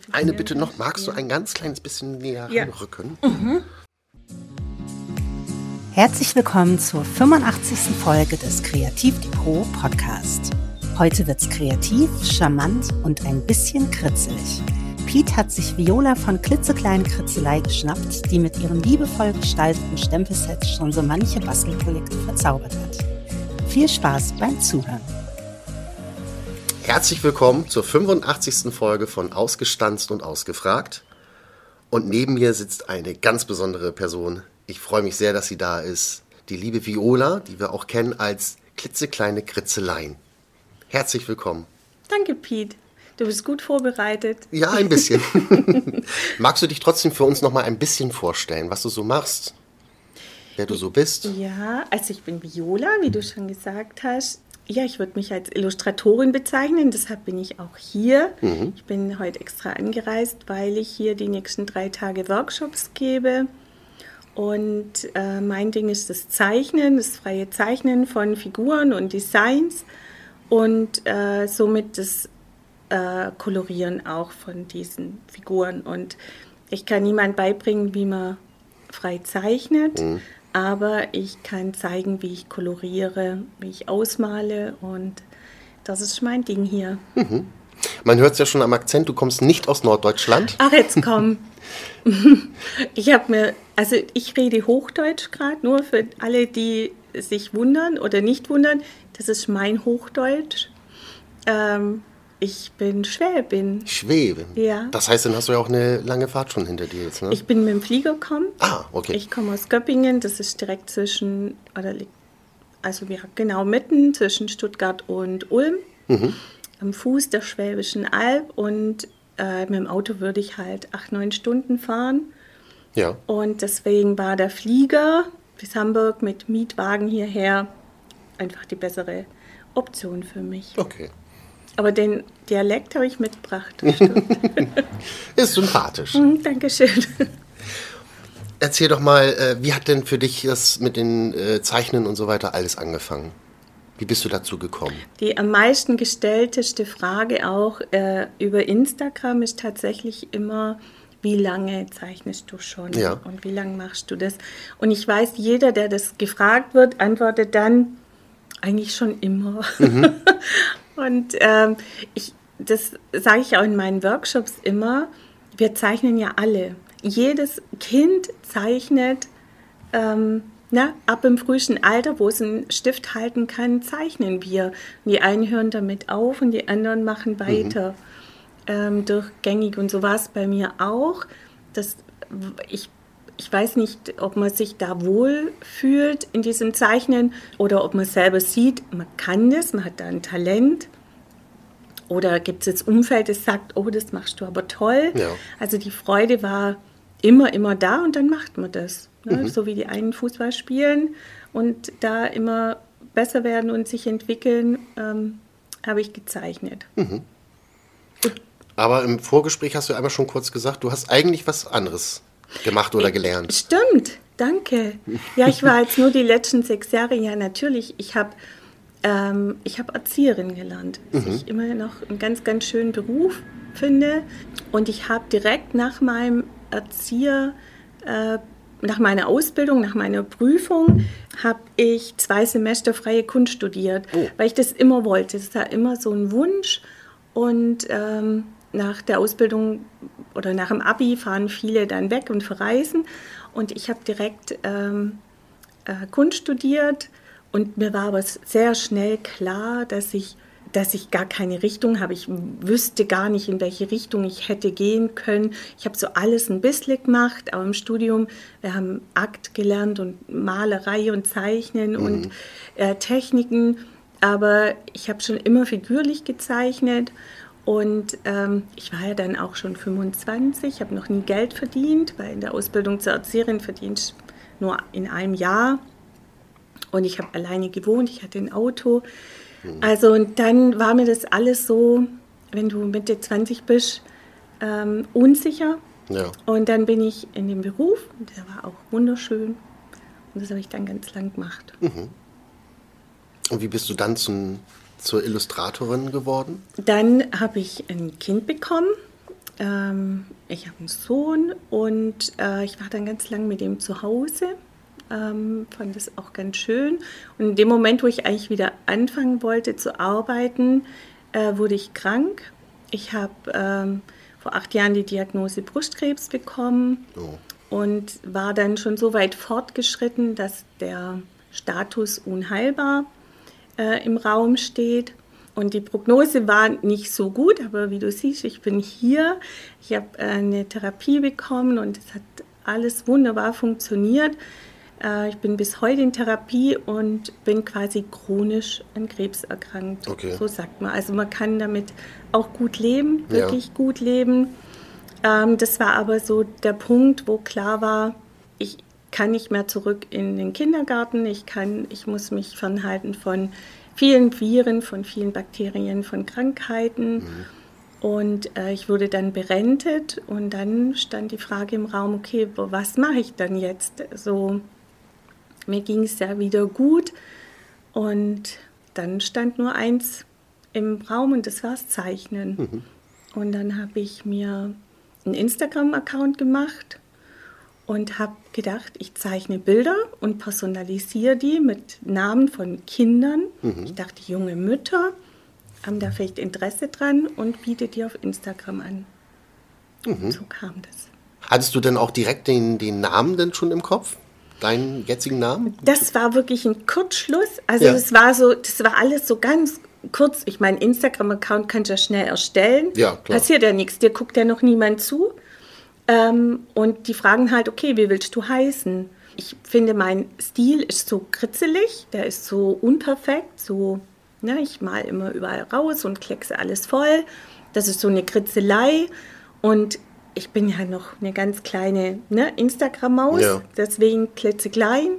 Eine Bitte noch, magst du ein ganz kleines bisschen näher ranrücken? Herzlich willkommen zur 85. Folge des Kreativdepot Podcast. Heute wird's kreativ, charmant und ein bisschen kritzelig. Piet hat sich Viola von klitzekleinen Kritzelei geschnappt, die mit ihren liebevoll gestalteten Stempelsets schon so manche Bastelprojekte verzaubert hat. Viel Spaß beim Zuhören. Herzlich willkommen zur 85. Folge von Ausgestanzt und Ausgefragt. Und neben mir sitzt eine ganz besondere Person. Ich freue mich sehr, dass sie da ist. Die liebe Viola, die wir auch kennen als klitzekleine Kritzeleien. Herzlich willkommen. Danke, Piet. Du bist gut vorbereitet. Ja, ein bisschen. Magst du dich trotzdem für uns noch mal ein bisschen vorstellen, was du so machst? Wer du so bist? Ja, also ich bin Viola, wie du schon gesagt hast. Ja, ich würde mich als Illustratorin bezeichnen, deshalb bin ich auch hier. Ich bin heute extra angereist, weil ich hier die nächsten 3 Tage Workshops gebe. Und mein Ding ist das Zeichnen, das freie Zeichnen von Figuren und Designs und somit das Kolorieren auch von diesen Figuren. Und ich kann niemand beibringen, wie man frei zeichnet. Aber ich kann zeigen, wie ich koloriere, wie ich ausmale und das ist mein Ding hier. Man hört es ja schon am Akzent, du kommst nicht aus Norddeutschland. Ach, jetzt komm. Ich rede Hochdeutsch gerade, nur für alle, die sich wundern oder nicht wundern. Das ist mein Hochdeutsch. Ich bin Schwäbin. Schwäbin? Ja. Das heißt, dann hast du ja auch eine lange Fahrt schon hinter dir jetzt, ne? Ich bin mit dem Flieger gekommen. Ah, okay. Ich komme aus Göppingen, das ist direkt mitten zwischen Stuttgart und Ulm, am Fuß der Schwäbischen Alb und mit dem Auto würde ich halt 8-9 Stunden fahren. Ja. Und deswegen war der Flieger bis Hamburg mit Mietwagen hierher einfach die bessere Option für mich. Okay. Aber den Dialekt habe ich mitgebracht. Ist sympathisch. Dankeschön. Erzähl doch mal, wie hat denn für dich das mit den Zeichnen und so weiter alles angefangen? Wie bist du dazu gekommen? Die am meisten gestellteste Frage auch über Instagram ist tatsächlich immer, wie lange zeichnest du schon? Ja. Und wie lange machst du das? Und ich weiß, jeder, der das gefragt wird, antwortet dann eigentlich schon immer. Und das sage ich auch in meinen Workshops immer, wir zeichnen ja alle. Jedes Kind zeichnet, ab dem frühen Alter, wo es einen Stift halten kann, zeichnen wir. Und die einen hören damit auf und die anderen machen weiter durchgängig. Und so war es bei mir auch. Ich weiß nicht, ob man sich da wohl fühlt in diesem Zeichnen oder ob man selber sieht, man kann das, man hat da ein Talent. Oder gibt es jetzt Umfeld, das sagt, oh, das machst du aber toll. Ja. Also die Freude war immer da und dann macht man das. Ne? So wie die einen Fußball spielen und da immer besser werden und sich entwickeln, habe ich gezeichnet. Aber im Vorgespräch hast du einmal schon kurz gesagt, du hast eigentlich was anderes gemacht oder gelernt. Stimmt, danke. Ja, ich war jetzt nur die letzten 6 Jahre, ja natürlich, ich habe Erzieherin gelernt, was ich immer noch einen ganz, ganz schönen Beruf finde. Und ich habe direkt nach meinem nach meiner Ausbildung, nach meiner Prüfung, habe ich 2 Semester freie Kunst studiert, weil ich das immer wollte. Das war immer so ein Wunsch. Und nach der Ausbildung oder nach dem Abi fahren viele dann weg und verreisen. Und ich habe direkt Kunst studiert. Und mir war aber sehr schnell klar, dass ich gar keine Richtung habe. Ich wüsste gar nicht, in welche Richtung ich hätte gehen können. Ich habe so alles ein bisschen gemacht, aber im Studium, wir haben Akt gelernt und Malerei und Zeichnen und Techniken. Aber ich habe schon immer figürlich gezeichnet. Und ich war ja dann auch schon 25, habe noch nie Geld verdient, weil in der Ausbildung zur Erzieherin verdienst nur in einem Jahr. Und ich habe alleine gewohnt, ich hatte ein Auto. Also und dann war mir das alles so, wenn du Mitte 20 bist, unsicher. Ja. Und dann bin ich in den Beruf, der war auch wunderschön. Und das habe ich dann ganz lang gemacht. Und wie bist du dann zur Illustratorin geworden? Dann habe ich ein Kind bekommen Ich habe einen Sohn und ich war dann ganz lang mit ihm zu Hause. Fand das auch ganz schön. Und in dem Moment, wo ich eigentlich wieder anfangen wollte zu arbeiten, wurde ich krank. Ich habe vor 8 Jahren die Diagnose Brustkrebs bekommen und war dann schon so weit fortgeschritten, dass der Status unheilbar im Raum steht. Und die Prognose war nicht so gut, aber wie du siehst, ich bin hier. Ich habe eine Therapie bekommen und es hat alles wunderbar funktioniert. Ich bin bis heute in Therapie und bin quasi chronisch an Krebs erkrankt. Okay. So sagt man. Also man kann damit auch gut leben, wirklich gut leben. Das war aber so der Punkt, wo klar war, ich kann nicht mehr zurück in den Kindergarten. Ich muss mich fernhalten von vielen Viren, von vielen Bakterien, von Krankheiten. Und ich wurde dann berentet und dann stand die Frage im Raum, okay, was mache ich dann jetzt? So, mir ging es ja wieder gut und dann stand nur eins im Raum und das war das Zeichnen. Und dann habe ich mir einen Instagram-Account gemacht und habe gedacht, ich zeichne Bilder und personalisiere die mit Namen von Kindern. Ich dachte, junge Mütter haben da vielleicht Interesse dran und biete die auf Instagram an. So kam das. Hattest du denn auch direkt den Namen denn schon im Kopf? Deinen jetzigen Namen? Das war wirklich ein Kurzschluss. Also das war alles so ganz kurz. Ich meine, Instagram-Account kannst du ja schnell erstellen. Ja, klar. Passiert ja nichts, dir guckt ja noch niemand zu. Und die fragen halt, okay, wie willst du heißen? Ich finde, mein Stil ist so kritzelig, der ist so unperfekt, so, ne, ich mal immer überall raus und kleckse alles voll. Das ist so eine Kritzelei und ich bin ja noch eine ganz kleine Instagram-Maus, deswegen klitzeklein.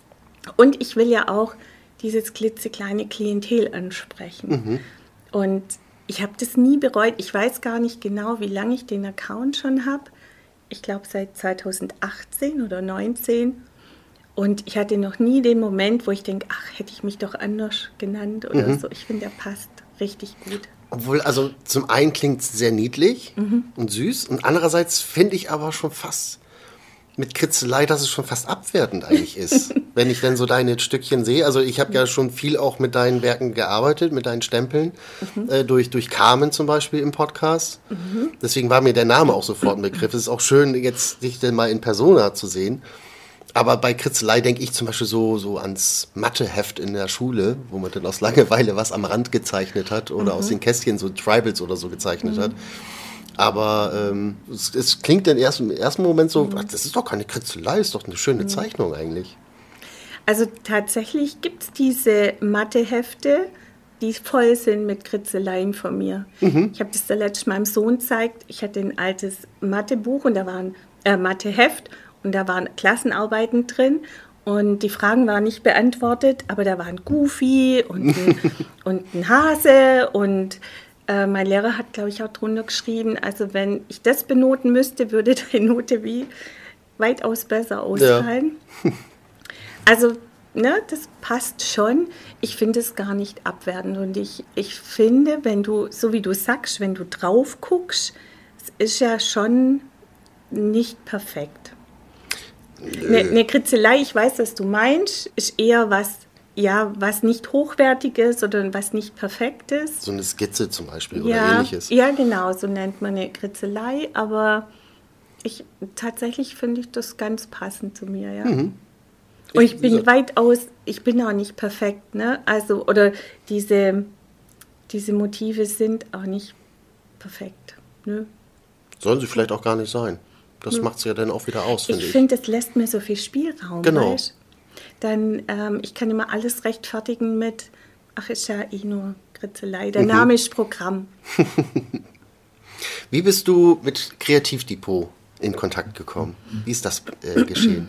Und ich will ja auch dieses klitzekleine Klientel ansprechen. Und ich habe das nie bereut. Ich weiß gar nicht genau, wie lange ich den Account schon habe. Ich glaube seit 2018 oder 2019. Und ich hatte noch nie den Moment, wo ich denke, ach, hätte ich mich doch anders genannt oder so. Ich finde, der passt richtig gut. Obwohl, also zum einen klingt es sehr niedlich und süß und andererseits finde ich aber schon fast mit Kritzelei, dass es schon fast abwertend eigentlich ist, wenn ich dann so deine Stückchen sehe. Also ich habe ja schon viel auch mit deinen Werken gearbeitet, mit deinen Stempeln, durch Carmen zum Beispiel im Podcast. Deswegen war mir der Name auch sofort ein Begriff. Es ist auch schön, jetzt dich dann mal in Persona zu sehen. Aber bei Kritzelei denke ich zum Beispiel so ans Matheheft in der Schule, wo man dann aus Langeweile was am Rand gezeichnet hat oder aus den Kästchen so Tribals oder so gezeichnet hat. Aber es klingt dann im ersten Moment so, ach, das ist doch keine Kritzelei, ist doch eine schöne Zeichnung eigentlich. Also tatsächlich gibt es diese Mathehefte, die voll sind mit Kritzeleien von mir. Ich habe das letztes meinem Sohn gezeigt. Ich hatte ein altes Mathebuch und da war ein Matheheft. Und da waren Klassenarbeiten drin und die Fragen waren nicht beantwortet, aber da war ein Goofy und ein Hase und mein Lehrer hat, glaube ich, auch drunter geschrieben, also wenn ich das benoten müsste, würde die Note weitaus besser ausfallen. Ja. Also, das passt schon. Ich finde es gar nicht abwertend und ich finde, wenn du, so wie du sagst, wenn du drauf guckst, es ist ja schon nicht perfekt. Eine Kritzelei, ich weiß, was du meinst, ist eher was nicht Hochwertiges oder was nicht Perfektes. So eine Skizze zum Beispiel oder Ähnliches. Ja, genau, so nennt man eine Kritzelei, aber tatsächlich finde ich das ganz passend zu mir, ja. Und ich bin ich bin auch nicht perfekt, ne? Also, oder diese Motive sind auch nicht perfekt, ne? Sollen sie vielleicht auch gar nicht sein. Das macht es ja dann auch wieder aus, finde ich. Ich finde, das lässt mir so viel Spielraum. Genau. Weißt? Dann, ich kann immer alles rechtfertigen mit, ach, ist ja eh nur Kritzelei. Der Name ist Programm. Wie bist du mit Kreativdepot in Kontakt gekommen? Wie ist das geschehen?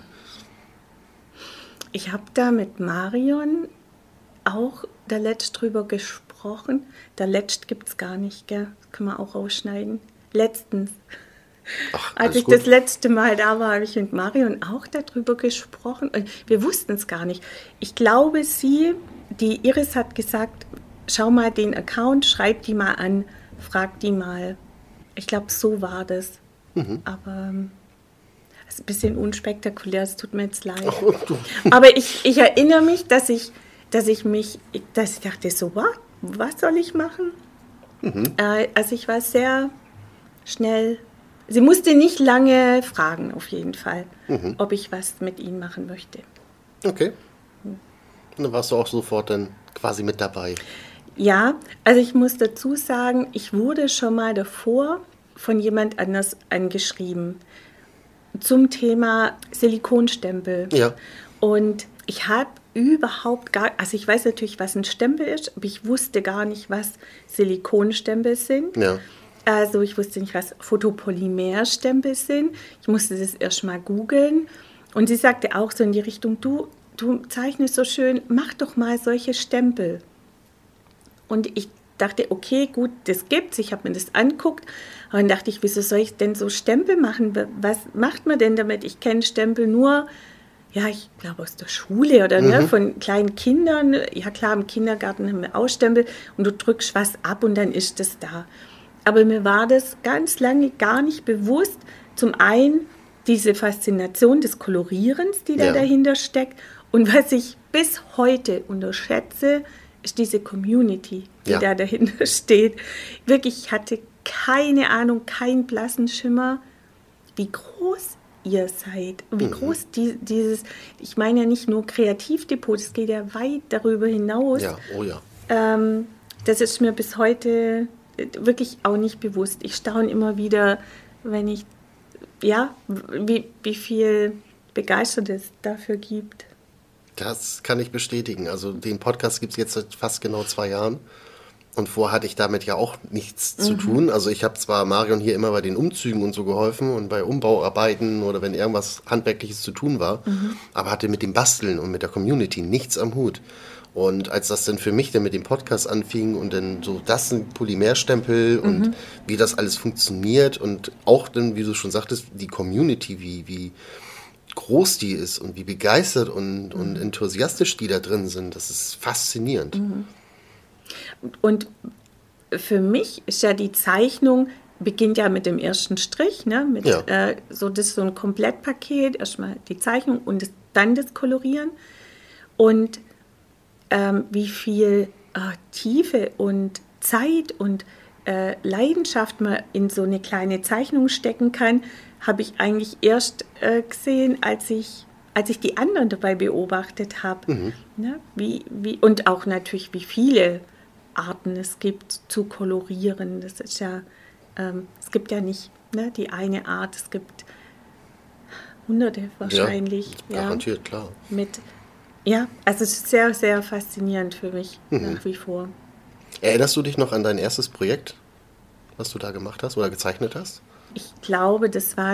Ich habe da mit Marion auch der Letzt drüber gesprochen. Der Letzt gibt es gar nicht, gell? Das können wir auch rausschneiden. Letztens. Ach, als ich das letzte Mal da war, habe ich mit Marion auch darüber gesprochen. Und wir wussten es gar nicht. Ich glaube, die Iris hat gesagt, schau mal den Account, schreib die mal an, frag die mal, Ich glaube, so war das. Aber es ist ein bisschen unspektakulär, es tut mir jetzt leid. Aber ich erinnere mich, dass ich dachte, so, was soll ich machen? Also ich war sehr schnell, sie musste nicht lange fragen, auf jeden Fall, ob ich was mit ihnen machen möchte. Okay. Und dann warst du auch sofort dann quasi mit dabei. Ja, also ich muss dazu sagen, ich wurde schon mal davor von jemand anders angeschrieben zum Thema Silikonstempel. Ja. Und ich habe überhaupt also ich weiß natürlich, was ein Stempel ist, aber ich wusste gar nicht, was Silikonstempel sind. Ja. Also ich wusste nicht, was Photopolymerstempel sind. Ich musste das erst mal googeln. Und sie sagte auch so in die Richtung, du zeichnest so schön, mach doch mal solche Stempel. Und ich dachte, okay, gut, das gibt's. Ich habe mir das angeguckt. Und dann dachte ich, wieso soll ich denn so Stempel machen? Was macht man denn damit? Ich kenne Stempel nur, ja, ich glaube aus der Schule oder ne, von kleinen Kindern. Ja klar, im Kindergarten haben wir auch Stempel und du drückst was ab und dann ist das da. Aber mir war das ganz lange gar nicht bewusst. Zum einen diese Faszination des Kolorierens, die da dahinter steckt. Und was ich bis heute unterschätze, ist diese Community, die da dahinter steht. Wirklich, ich hatte keine Ahnung, keinen blassen Schimmer, wie groß ihr seid. Wie groß dieses, ich meine ja nicht nur Kreativdepot, es geht ja weit darüber hinaus. Ja, oh ja. Das ist mir bis heute wirklich auch nicht bewusst. Ich staune immer wieder, wenn ich, wie viel Begeisterung es dafür gibt. Das kann ich bestätigen. Also den Podcast gibt es jetzt seit fast genau 2 Jahren. Und vorher hatte ich damit ja auch nichts zu tun. Also ich habe zwar Marion hier immer bei den Umzügen und so geholfen und bei Umbauarbeiten oder wenn irgendwas Handwerkliches zu tun war, aber hatte mit dem Basteln und mit der Community nichts am Hut. Und als das dann für mich dann mit dem Podcast anfing und dann so, das sind Polymerstempel und wie das alles funktioniert und auch dann, wie du schon sagtest, die Community, wie groß die ist und wie begeistert und enthusiastisch die da drin sind, das ist faszinierend. Und für mich ist ja die Zeichnung, beginnt ja mit dem ersten Strich, ne? Das ist so ein Komplettpaket, erstmal die Zeichnung und dann das Kolorieren. Und wie viel Tiefe und Zeit und Leidenschaft man in so eine kleine Zeichnung stecken kann, habe ich eigentlich erst gesehen, als ich die anderen dabei beobachtet habe. Ne? Und auch natürlich, wie viele Arten es gibt zu kolorieren. Das ist ja, es gibt ja nicht die eine Art, es gibt Hunderte wahrscheinlich. Ja, garantiert, klar. Also es ist sehr, sehr faszinierend für mich nach wie vor. Erinnerst du dich noch an dein erstes Projekt, was du da gemacht hast oder gezeichnet hast? Ich glaube, das war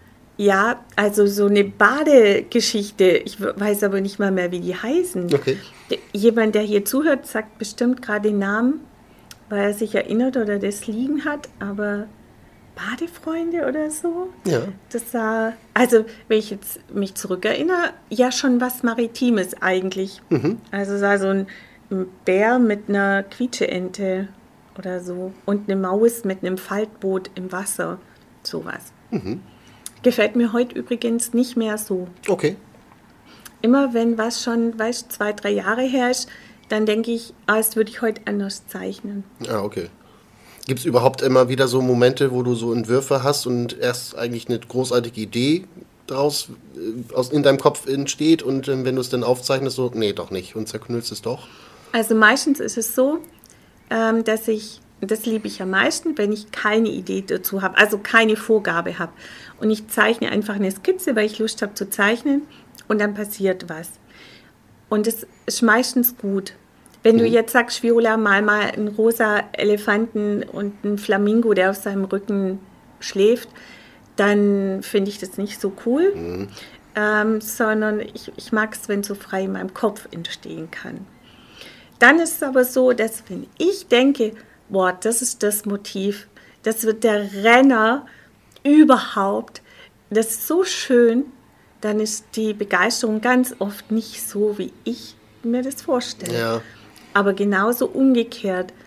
also so eine Badegeschichte. Ich weiß aber nicht mal mehr, wie die heißen. Okay. Jemand, der hier zuhört, sagt bestimmt gerade den Namen, weil er sich erinnert oder das liegen hat. Aber Badefreunde oder so? Ja. Das war, also wenn ich jetzt mich zurückerinnere, ja schon was Maritimes eigentlich. Also es war so ein Bär mit einer Quietscheente oder so und eine Maus mit einem Faltboot im Wasser. Sowas. Gefällt mir heute übrigens nicht mehr so. Okay. Immer wenn was schon, 2-3 Jahre her ist, dann denke ich, das würde ich heute anders zeichnen. Ah, okay. Gibt es überhaupt immer wieder so Momente, wo du so Entwürfe hast und erst eigentlich eine großartige Idee daraus in deinem Kopf entsteht und wenn du es dann aufzeichnest, so, nee, doch nicht und zerknüllst es doch? Also meistens ist es so, dass das liebe ich am meisten, wenn ich keine Idee dazu habe, also keine Vorgabe habe. Und ich zeichne einfach eine Skizze, weil ich Lust habe zu zeichnen und dann passiert was. Und es ist meistens gut. Wenn du jetzt sagst, Viola, mal einen rosa Elefanten und einen Flamingo, der auf seinem Rücken schläft, dann finde ich das nicht so cool, sondern ich mag es, wenn es so frei in meinem Kopf entstehen kann. Dann ist es aber so, dass wenn ich denke, boah, das ist das Motiv, das wird der Renner überhaupt, das ist so schön, dann ist die Begeisterung ganz oft nicht so, wie ich mir das vorstelle. Ja. Aber genauso umgekehrt.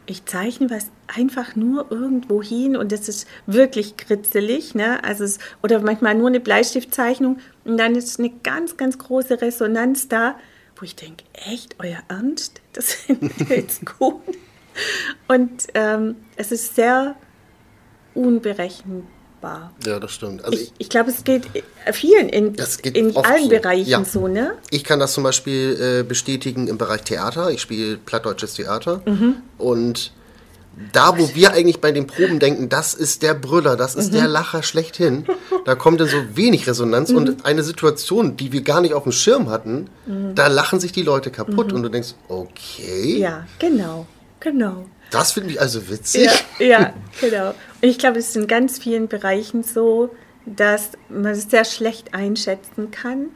ich zeichne was einfach nur irgendwo hin und das ist wirklich kritzelig, ne? Also oder manchmal nur eine Bleistiftzeichnung und dann ist eine ganz, ganz große Resonanz da, wo ich denke, echt, euer Ernst? Das findet ihr jetzt gut? Und es ist sehr unberechenbar. Ja, das stimmt. Also ich glaube, es geht vielen in allen so. Bereichen so, ne? Ich kann das zum Beispiel bestätigen im Bereich Theater. Ich spiele plattdeutsches Theater. Und da, wo wir eigentlich bei den Proben denken, das ist der Brüller, das ist der Lacher schlechthin, da kommt dann so wenig Resonanz und eine Situation, die wir gar nicht auf dem Schirm hatten, da lachen sich die Leute kaputt und du denkst, okay. Ja, genau. Das finde ich also witzig. Ja, genau. Und ich glaube, es ist in ganz vielen Bereichen so, dass man es sehr schlecht einschätzen kann.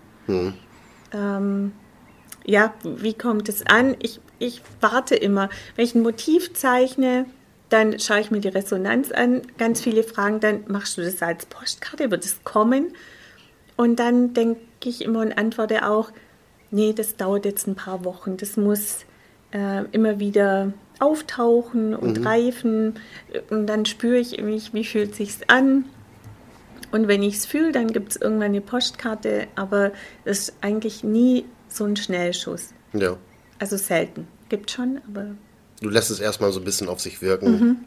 Wie kommt es an? Ich warte immer. Wenn ich ein Motiv zeichne, dann schaue ich mir die Resonanz an. Ganz viele fragen dann, machst du das als Postkarte? Wird es kommen? Und dann denke ich immer und antworte auch, nee, das dauert jetzt ein paar Wochen. Das muss immer wieder auftauchen und reifen. Und dann spüre ich irgendwie, wie fühlt es sich an. Und wenn ich es fühle, dann gibt es irgendwann eine Postkarte. Aber das ist eigentlich nie so ein Schnellschuss. Ja. Also selten. Gibt schon, aber... Du lässt es erstmal so ein bisschen auf sich wirken.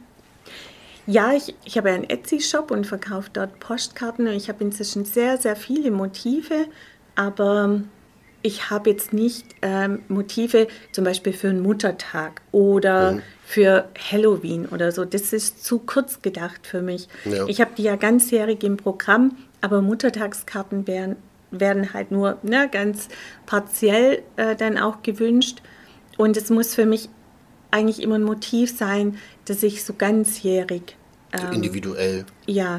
Ja, ich habe einen Etsy-Shop und verkaufe dort Postkarten. Und ich habe inzwischen sehr, sehr viele Motive. Aber ich habe jetzt nicht Motive zum Beispiel für einen Muttertag oder für Halloween oder so. Das ist zu kurz gedacht für mich. Ja. Ich habe die ja ganzjährig im Programm, aber Muttertagskarten werden halt nur ganz partiell dann auch gewünscht. Und es muss für mich eigentlich immer ein Motiv sein, das ich so ganzjährig... individuell. Ja.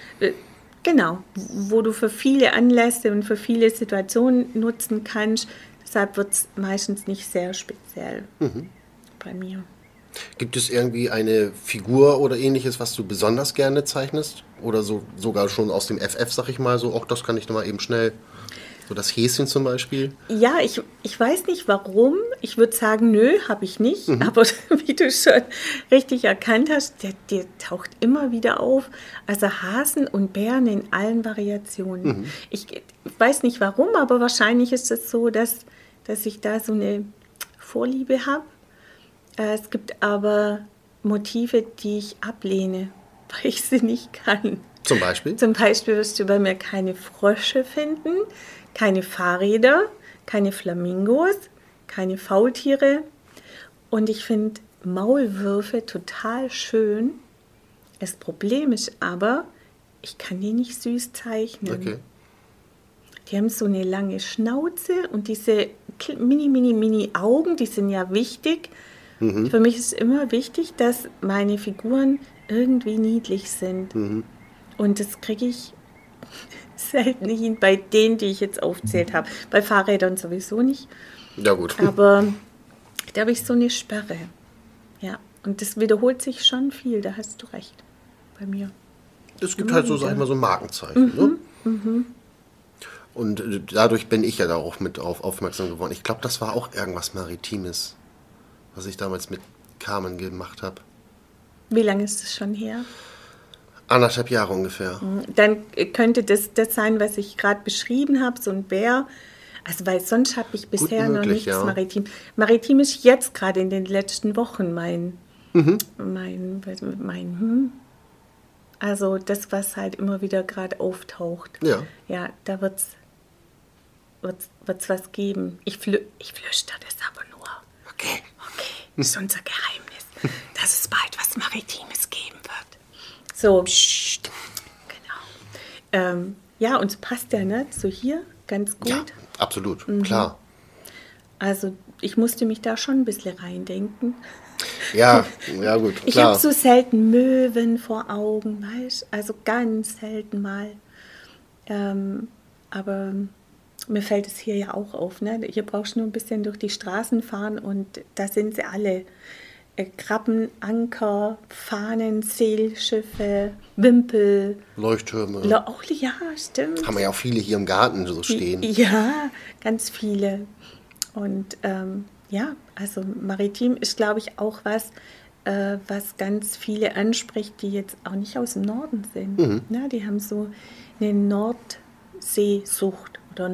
Genau, wo du für viele Anlässe und für viele Situationen nutzen kannst. Deshalb wird es meistens nicht sehr speziell bei mir. Gibt es irgendwie eine Figur oder ähnliches, was du besonders gerne zeichnest? Oder sogar schon aus dem FF, sag ich mal, so, auch das kann ich nochmal eben schnell... So das Häschen zum Beispiel? Ja, ich weiß nicht warum. Ich würde sagen, nö, habe ich nicht. Aber wie du schon richtig erkannt hast, der taucht immer wieder auf. Also Hasen und Bären in allen Variationen. Ich weiß nicht warum, aber wahrscheinlich ist es so, dass ich da so eine Vorliebe habe. Es gibt aber Motive, die ich ablehne, weil ich sie nicht kann. Zum Beispiel? Zum Beispiel wirst du bei mir keine Frösche finden, keine Fahrräder, keine Flamingos, keine Faultiere. Und ich finde Maulwürfe total schön. Das Problem ist aber, ich kann die nicht süß zeichnen. Okay. Die haben so eine lange Schnauze und diese mini Augen, die sind ja wichtig. Für mich ist immer wichtig, dass meine Figuren irgendwie niedlich sind. Und das kriege ich selten hin bei denen, die ich jetzt aufzählt habe. Bei Fahrrädern sowieso nicht. Ja, gut. Aber da habe ich so eine Sperre. Ja, und das wiederholt sich schon viel, da hast du recht bei mir. Es gibt halt so, sag ich mal, so Markenzeichen. Ne? Und dadurch bin ich ja da auch mit aufmerksam geworden. Ich glaube, das war auch irgendwas Maritimes, was ich damals mit Carmen gemacht habe. Wie lange ist das schon her? 1,5 Jahre ungefähr. Dann könnte das sein, was ich gerade beschrieben habe, so ein Bär. Also, weil sonst habe ich bisher noch nichts Maritim. Maritim ist jetzt gerade in den letzten Wochen mein Also das, was halt immer wieder gerade auftaucht. Ja. Ja, da wird's was geben. Ich flüster das aber nur. Okay. Das ist unser Geheimnis, dass es bald was Maritimes geben wird. So. Psst. Genau. Ja, und es passt ja, ne? So hier ganz gut. Ja, absolut, klar. Also ich musste mich da schon ein bisschen reindenken. Ja, gut, klar. Ich habe so selten Möwen vor Augen, weißt du? Also ganz selten mal. Aber mir fällt es hier ja auch auf, ne? Hier brauchst du nur ein bisschen durch die Straßen fahren und da sind sie alle. Krabben, Anker, Fahnen, Seilschiffe, Wimpel. Leuchttürme. Oh ja, stimmt. Haben wir ja auch viele hier im Garten so stehen. Ja, ganz viele. Und ja, also Maritim ist, glaube ich, auch was, was ganz viele anspricht, die jetzt auch nicht aus dem Norden sind. Na, die haben so eine Nordseesucht oder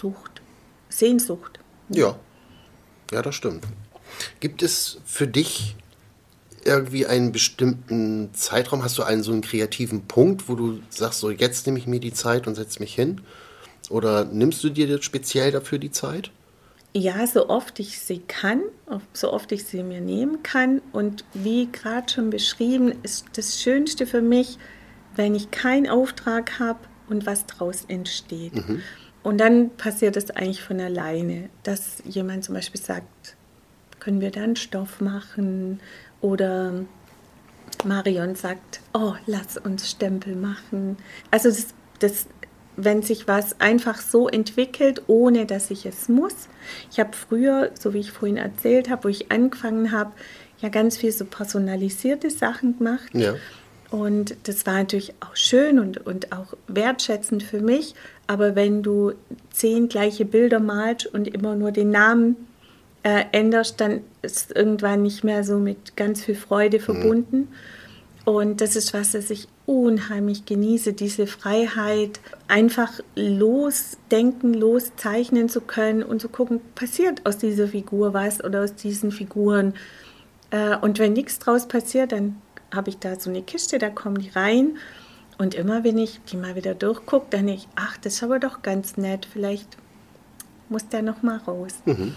Sehnsucht. Ja, das stimmt. Gibt es für dich irgendwie einen bestimmten Zeitraum? Hast du so einen kreativen Punkt, wo du sagst, so jetzt nehme ich mir die Zeit und setze mich hin? Oder nimmst du dir speziell dafür die Zeit? Ja, so oft ich sie kann, so oft ich sie mir nehmen kann. Und wie gerade schon beschrieben, ist das Schönste für mich, wenn ich keinen Auftrag habe und was draus entsteht. Und dann passiert es eigentlich von alleine, dass jemand zum Beispiel sagt, können wir da einen Stoff machen? Oder Marion sagt, oh, lass uns Stempel machen. Also wenn sich was einfach so entwickelt, ohne dass ich es muss. Ich habe früher, so wie ich vorhin erzählt habe, wo ich angefangen habe, ja ganz viel so personalisierte Sachen gemacht. Ja. Und das war natürlich auch schön und auch wertschätzend für mich. Aber wenn du 10 gleiche Bilder malst und immer nur den Namen änderst, dann ist irgendwann nicht mehr so mit ganz viel Freude verbunden. Und das ist was ich unheimlich genieße, diese Freiheit, einfach losdenken, loszeichnen zu können und zu gucken, passiert aus dieser Figur was oder aus diesen Figuren. Und wenn nichts draus passiert, dann habe ich da so eine Kiste, da kommen die rein. Und immer, wenn ich die mal wieder durchgucke, dann denke ich, ach, das ist aber doch ganz nett, vielleicht muss der noch mal raus.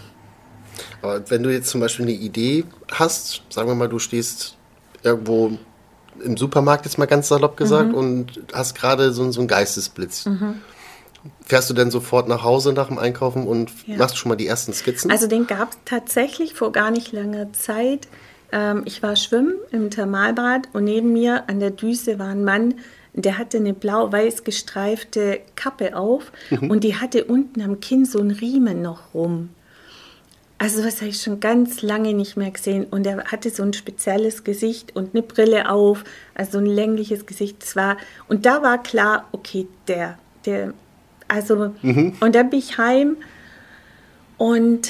Aber wenn du jetzt zum Beispiel eine Idee hast, sagen wir mal, du stehst irgendwo im Supermarkt, jetzt mal ganz salopp gesagt, und hast gerade so einen Geistesblitz. Fährst du denn sofort nach Hause nach dem Einkaufen und machst schon mal die ersten Skizzen? Also den gab es tatsächlich vor gar nicht langer Zeit. Ich war schwimmen im Thermalbad und neben mir an der Düse war ein Mann, der hatte eine blau-weiß gestreifte Kappe auf und die hatte unten am Kinn so einen Riemen noch rum. Also das habe ich schon ganz lange nicht mehr gesehen. Und er hatte so ein spezielles Gesicht und eine Brille auf, also ein längliches Gesicht. Und da war klar, okay, und dann bin ich heim und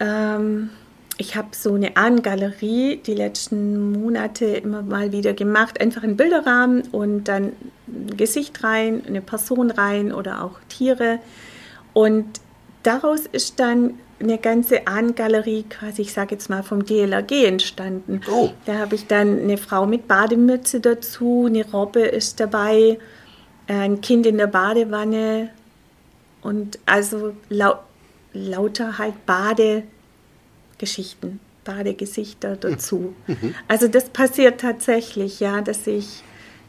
ich habe so eine Ahnengalerie die letzten Monate immer mal wieder gemacht, einfach einen Bilderrahmen und dann ein Gesicht rein, eine Person rein oder auch Tiere. Und daraus ist dann eine ganze Ahnengalerie, quasi, ich sage jetzt mal vom DLRG entstanden. Oh. Da habe ich dann eine Frau mit Bademütze dazu, eine Robbe ist dabei, ein Kind in der Badewanne und also lauter halt Badegeschichten, Badegesichter dazu. Also das passiert tatsächlich, ja, dass ich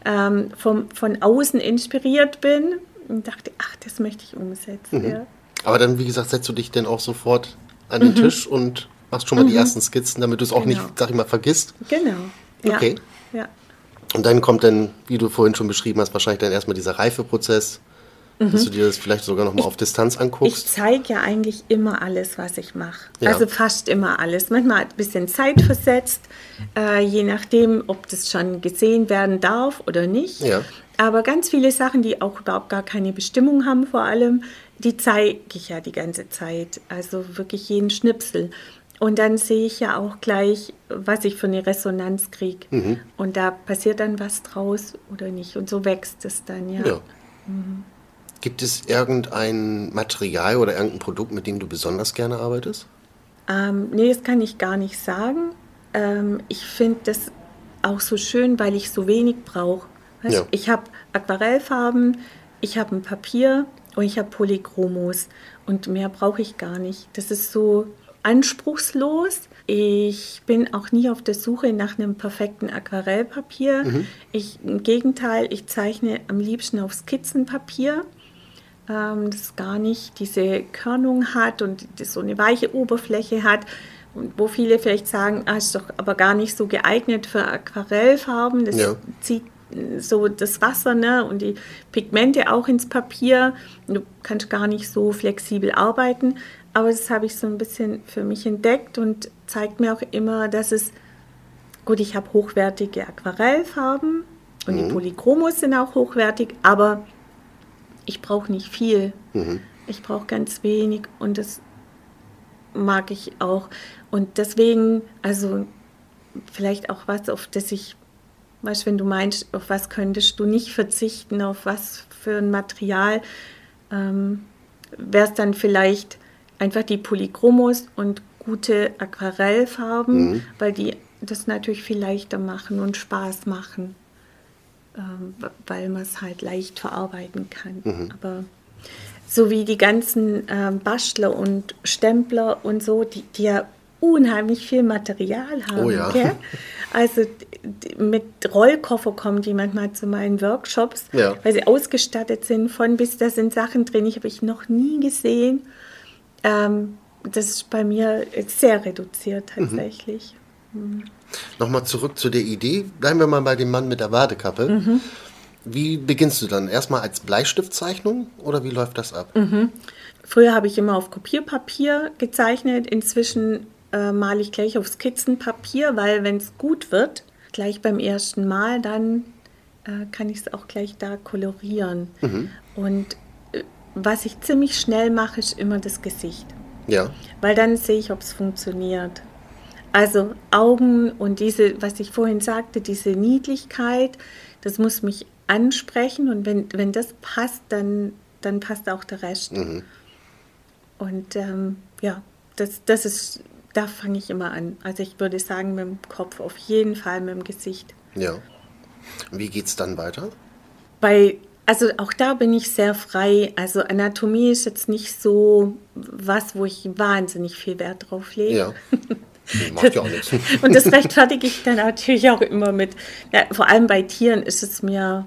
von außen inspiriert bin und dachte, ach, das möchte ich umsetzen. Ja. Aber dann, wie gesagt, setzt du dich dann auch sofort an den Tisch und machst schon mal die ersten Skizzen, damit du es auch nicht, sag ich mal, vergisst. Genau. Okay. Ja. Und dann kommt dann, wie du vorhin schon beschrieben hast, wahrscheinlich dann erstmal dieser Reifeprozess, dass du dir das vielleicht sogar nochmal auf Distanz anguckst. Ich zeige ja eigentlich immer alles, was ich mache. Ja. Also fast immer alles. Manchmal ein bisschen zeitversetzt, je nachdem, ob das schon gesehen werden darf oder nicht. Ja. Aber ganz viele Sachen, die auch überhaupt gar keine Bestimmung haben vor allem, die zeige ich ja die ganze Zeit. Also wirklich jeden Schnipsel. Und dann sehe ich ja auch gleich, was ich für eine Resonanz kriege. Und da passiert dann was draus oder nicht. Und so wächst es dann, ja. Gibt es irgendein Material oder irgendein Produkt, mit dem du besonders gerne arbeitest? Nee, das kann ich gar nicht sagen. Ich finde das auch so schön, weil ich so wenig brauche. Ja. Ich habe Aquarellfarben, ich habe ein Papier und ich habe Polychromos. Und mehr brauche ich gar nicht. Das ist so anspruchslos. Ich bin auch nie auf der Suche nach einem perfekten Aquarellpapier. Im Gegenteil, ich zeichne am liebsten auf Skizzenpapier, das gar nicht diese Körnung hat und das so eine weiche Oberfläche hat. Und wo viele vielleicht sagen, ist doch aber gar nicht so geeignet für Aquarellfarben. Das zieht so das Wasser, ne, und die Pigmente auch ins Papier. Du kannst gar nicht so flexibel arbeiten. Aber das habe ich so ein bisschen für mich entdeckt und zeigt mir auch immer, dass ich habe hochwertige Aquarellfarben und die Polychromos sind auch hochwertig, aber ich brauche nicht viel. Ich brauche ganz wenig und das mag ich auch. Und deswegen, also vielleicht auch was, auf das ich, weißt, wenn du meinst, auf was könntest du nicht verzichten, auf was für ein Material, wäre es dann vielleicht einfach die Polychromos und gute Aquarellfarben, weil die das natürlich viel leichter machen und Spaß machen, weil man es halt leicht verarbeiten kann. Aber so wie die ganzen Bastler und Stempler und so, die ja unheimlich viel Material haben. Oh ja. Gell? Also mit Rollkoffer kommen die manchmal zu meinen Workshops, weil sie ausgestattet sind, von bis, da sind Sachen drin, die habe ich noch nie gesehen. Das ist bei mir sehr reduziert tatsächlich. Nochmal zurück zu der Idee. Bleiben wir mal bei dem Mann mit der Badekappe. Wie beginnst du dann? Erstmal als Bleistiftzeichnung oder wie läuft das ab? Früher habe ich immer auf Kopierpapier gezeichnet. Inzwischen male ich gleich auf Skizzenpapier, weil wenn es gut wird, gleich beim ersten Mal, dann kann ich es auch gleich da kolorieren. Und was ich ziemlich schnell mache, ist immer das Gesicht. Ja. Weil dann sehe ich, ob es funktioniert. Also Augen und diese, was ich vorhin sagte, diese Niedlichkeit, das muss mich ansprechen und wenn das passt, dann passt auch der Rest. Und das ist, da fange ich immer an. Also ich würde sagen, mit dem Kopf auf jeden Fall, mit dem Gesicht. Ja. Und wie geht's dann weiter? Also auch da bin ich sehr frei. Also Anatomie ist jetzt nicht so was, wo ich wahnsinnig viel Wert drauf lege. Ja. Macht ja auch nichts. Und das rechtfertige ich dann natürlich auch immer mit. Ja, vor allem bei Tieren ist es mir,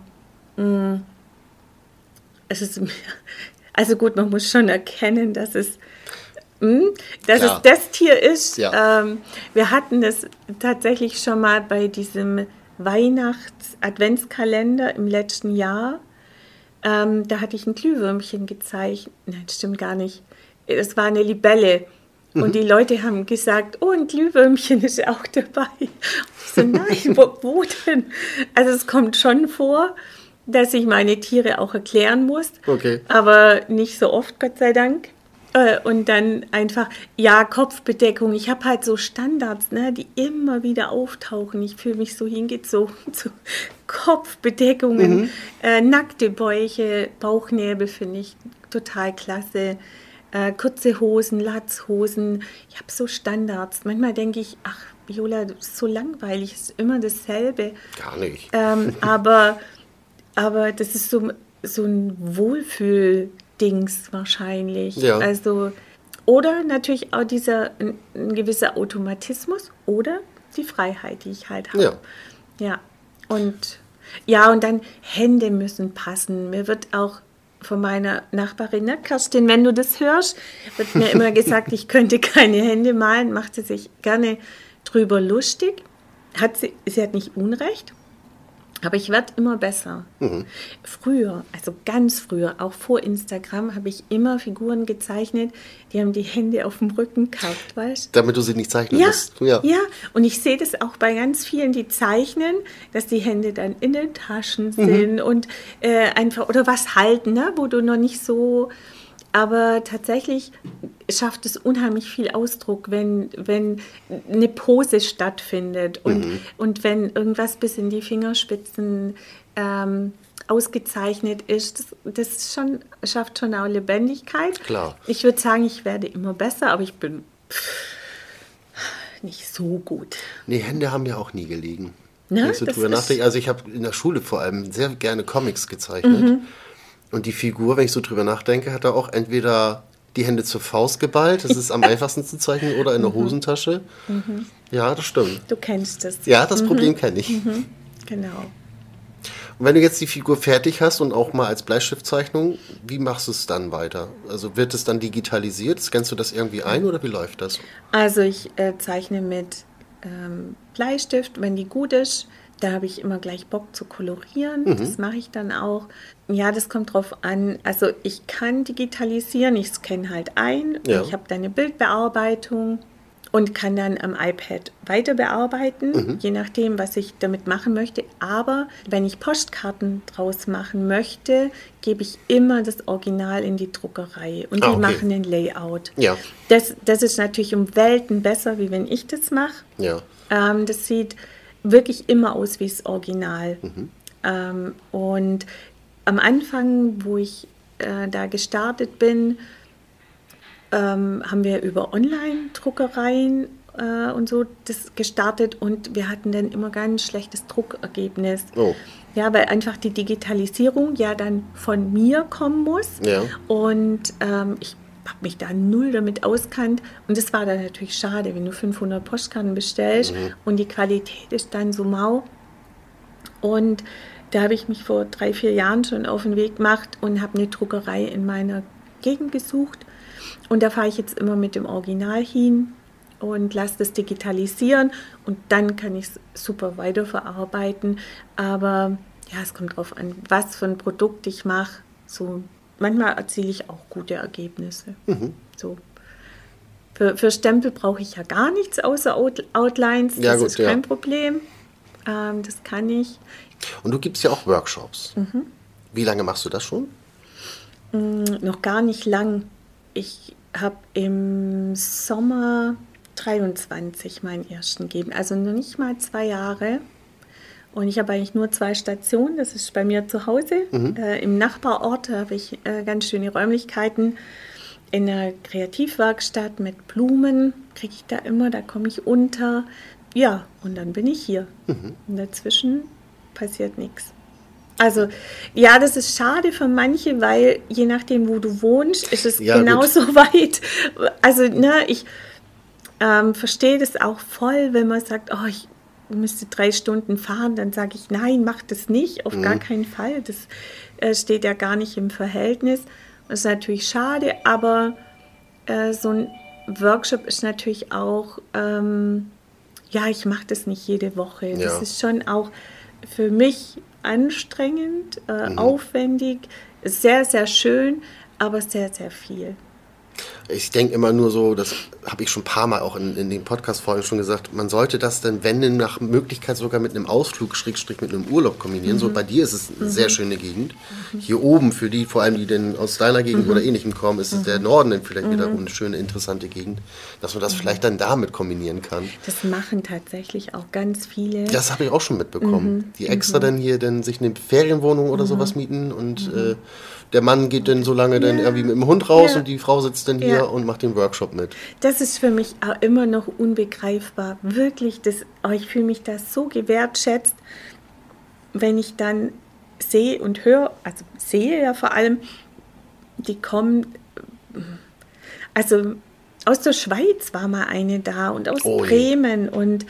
also gut, man muss schon erkennen, dass es das Tier ist. Ja. Wir hatten das tatsächlich schon mal bei diesem Weihnachts-Adventskalender im letzten Jahr. Da hatte ich ein Glühwürmchen gezeichnet. Nein, das stimmt gar nicht. Es war eine Libelle. Und die Leute haben gesagt, oh, ein Glühwürmchen ist auch dabei. Und ich so, nein, wo denn? Also es kommt schon vor, dass ich meine Tiere auch erklären muss. Okay. Aber nicht so oft, Gott sei Dank. Und dann einfach, ja, Kopfbedeckung. Ich habe halt so Standards, ne, die immer wieder auftauchen. Ich fühle mich so hingezogen zu Kopfbedeckungen. Nackte Bäuche, Bauchnäbel finde ich total klasse. Kurze Hosen, Latzhosen. Ich habe so Standards. Manchmal denke ich, ach, Viola, das ist so langweilig, es ist immer dasselbe. Gar nicht. Aber das ist so ein Wohlfühl-Dings wahrscheinlich. Ja. Also, oder natürlich auch ein gewisser Automatismus oder die Freiheit, die ich halt habe. Ja. Und dann Hände müssen passen. Mir wird auch von meiner Nachbarin, ne, Kerstin, wenn du das hörst, wird mir immer gesagt, ich könnte keine Hände malen, macht sie sich gerne drüber lustig. Sie hat nicht Unrecht, aber ich werde immer besser. Früher, also ganz früher, auch vor Instagram, habe ich immer Figuren gezeichnet, die haben die Hände auf dem Rücken gehabt, weißt du? Damit du sie nicht zeichnen musst. Ja, und ich sehe das auch bei ganz vielen, die zeichnen, dass die Hände dann in den Taschen sind und einfach, oder was halten, ne, wo du noch nicht so... Aber tatsächlich schafft es unheimlich viel Ausdruck, wenn eine Pose stattfindet und wenn irgendwas bis in die Fingerspitzen ausgezeichnet ist. Das schafft schon auch Lebendigkeit. Klar. Ich würde sagen, ich werde immer besser, aber ich bin nicht so gut. Nee, Hände haben ja auch nie gelegen. Ne? Wenn ich so drüber nachdenke. Also ich habe in der Schule vor allem sehr gerne Comics gezeichnet. Und die Figur, wenn ich so drüber nachdenke, hat er auch entweder die Hände zur Faust geballt, das ist am einfachsten zu zeichnen, oder in der Hosentasche. Ja, das stimmt. Du kennst das. Ja, das Problem kenne ich. Genau. Und wenn du jetzt die Figur fertig hast und auch mal als Bleistiftzeichnung, wie machst du es dann weiter? Also wird es dann digitalisiert? Scannst du das irgendwie ein oder wie läuft das? Also ich zeichne mit Bleistift, wenn die gut ist. Da habe ich immer gleich Bock zu kolorieren. Das mache ich dann auch. Ja, das kommt drauf an. Also ich kann digitalisieren, ich scanne halt ein. Ja. Ich habe dann eine Bildbearbeitung und kann dann am iPad weiter bearbeiten, je nachdem, was ich damit machen möchte. Aber wenn ich Postkarten draus machen möchte, gebe ich immer das Original in die Druckerei und die machen den Layout. Ja. Das ist natürlich um Welten besser, wie wenn ich das mache. Ja. Das sieht wirklich immer aus wie das Original. Und am Anfang, wo ich da gestartet bin, haben wir über Online-Druckereien und so das gestartet und wir hatten dann immer ganz schlechtes Druckergebnis. Oh. Ja, weil einfach die Digitalisierung ja dann von mir kommen muss. Ja. Und ich habe mich da null damit auskannt. Und das war dann natürlich schade, wenn du 500 Postkarten bestellst und die Qualität ist dann so mau. Und da habe ich mich vor 3-4 Jahren schon auf den Weg gemacht und habe eine Druckerei in meiner Gegend gesucht. Und da fahre ich jetzt immer mit dem Original hin und lasse das digitalisieren und dann kann ich es super weiterverarbeiten. Aber ja, es kommt drauf an, was für ein Produkt ich mache. So, manchmal erziele ich auch gute Ergebnisse. So. Für Stempel brauche ich ja gar nichts außer Outlines. Das ist kein Problem. Das kann ich. Und du gibst ja auch Workshops. Wie lange machst du das schon? Noch gar nicht lang. Ich habe im Sommer 23 meinen ersten gegeben, also noch nicht mal 2 Jahre. Und ich habe eigentlich nur 2 Stationen, das ist bei mir zu Hause. Im Nachbarort habe ich ganz schöne Räumlichkeiten. In der Kreativwerkstatt mit Blumen kriege ich da immer, da komme ich unter. Ja, und dann bin ich hier. Und dazwischen passiert nichts. Also, ja, das ist schade für manche, weil je nachdem, wo du wohnst, ist es genauso weit. Also, ich verstehe das auch voll, wenn man sagt, oh, ich müsste 3 Stunden fahren, dann sage ich, nein, mach das nicht, auf gar keinen Fall. Das steht ja gar nicht im Verhältnis. Das ist natürlich schade, aber so ein Workshop ist natürlich auch, ich mache das nicht jede Woche. Das ist schon auch für mich anstrengend, aufwendig, sehr, sehr schön, aber sehr, sehr viel. Ich denke immer nur so, das habe ich schon ein paar Mal auch in den Podcast-Folgen schon gesagt, man sollte das dann, wenn denn nach Möglichkeit sogar mit einem Ausflug, / mit einem Urlaub kombinieren. So bei dir ist es eine sehr schöne Gegend. Hier oben, für die, vor allem die denn aus deiner Gegend oder ähnlichem kommen, ist es der Norden dann vielleicht wiederum eine schöne, interessante Gegend, dass man das vielleicht dann damit kombinieren kann. Das machen tatsächlich auch ganz viele. Das habe ich auch schon mitbekommen. Die extra dann hier dann sich eine Ferienwohnung oder sowas mieten und der Mann geht dann so lange dann irgendwie mit dem Hund raus und die Frau sitzt dann hier und macht den Workshop mit. Das ist für mich auch immer noch unbegreifbar. Wirklich, ich fühle mich da so gewertschätzt, wenn ich dann sehe und höre, also sehe ja vor allem, die kommen, also aus der Schweiz war mal eine da und aus Bremen und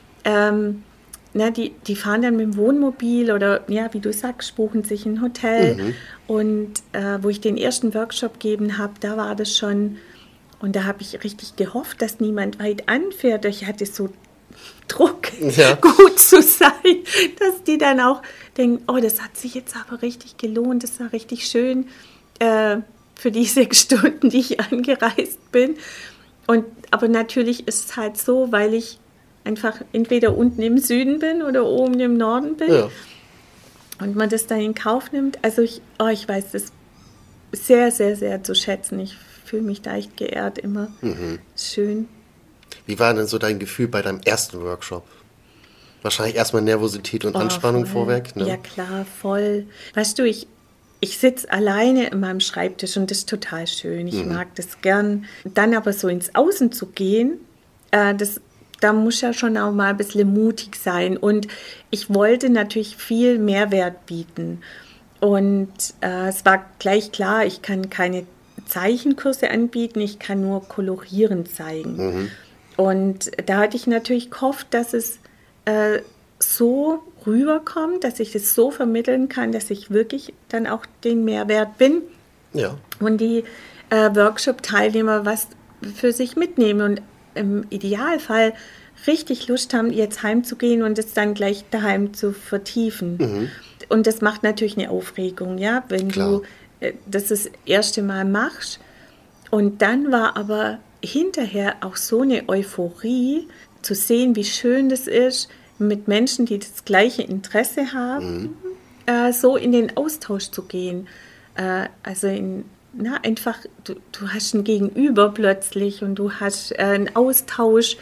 die fahren dann mit dem Wohnmobil oder, wie du sagst, buchen sich ein Hotel. Und wo ich den ersten Workshop gegeben habe, da war das schon, und da habe ich richtig gehofft, dass niemand weit anfährt. Ich hatte so Druck, gut zu sein, dass die dann auch denken, oh, das hat sich jetzt aber richtig gelohnt, das war richtig schön für die 6 Stunden, die ich angereist bin. Aber natürlich ist es halt so, weil ich einfach entweder unten im Süden bin oder oben im Norden bin. Ja. Und man das dann in Kauf nimmt. Also ich weiß das sehr, sehr, sehr zu schätzen. Ich fühle mich da echt geehrt immer. Schön. Wie war denn so dein Gefühl bei deinem ersten Workshop? Wahrscheinlich erstmal Nervosität und Anspannung vorweg, ne? Ja klar, voll. Weißt du, ich sitze alleine in meinem Schreibtisch und das ist total schön. Ich mag das gern. Dann aber so ins Außen zu gehen, da muss ja schon auch mal ein bisschen mutig sein. Und ich wollte natürlich viel Mehrwert bieten. Und es war gleich klar, ich kann keine Zeichenkurse anbieten, ich kann nur Kolorieren zeigen. Und da hatte ich natürlich gehofft, dass es so rüberkommt, dass ich es so vermitteln kann, dass ich wirklich dann auch den Mehrwert bin. Ja. Und die Workshop-Teilnehmer was für sich mitnehmen und im Idealfall richtig Lust haben, jetzt heimzugehen und es dann gleich daheim zu vertiefen. Und das macht natürlich eine Aufregung, ja, wenn du das erste Mal machst. Und dann war aber hinterher auch so eine Euphorie, zu sehen, wie schön das ist, mit Menschen, die das gleiche Interesse haben, so in den Austausch zu gehen. Also einfach, du hast ein Gegenüber plötzlich und du hast einen Austausch.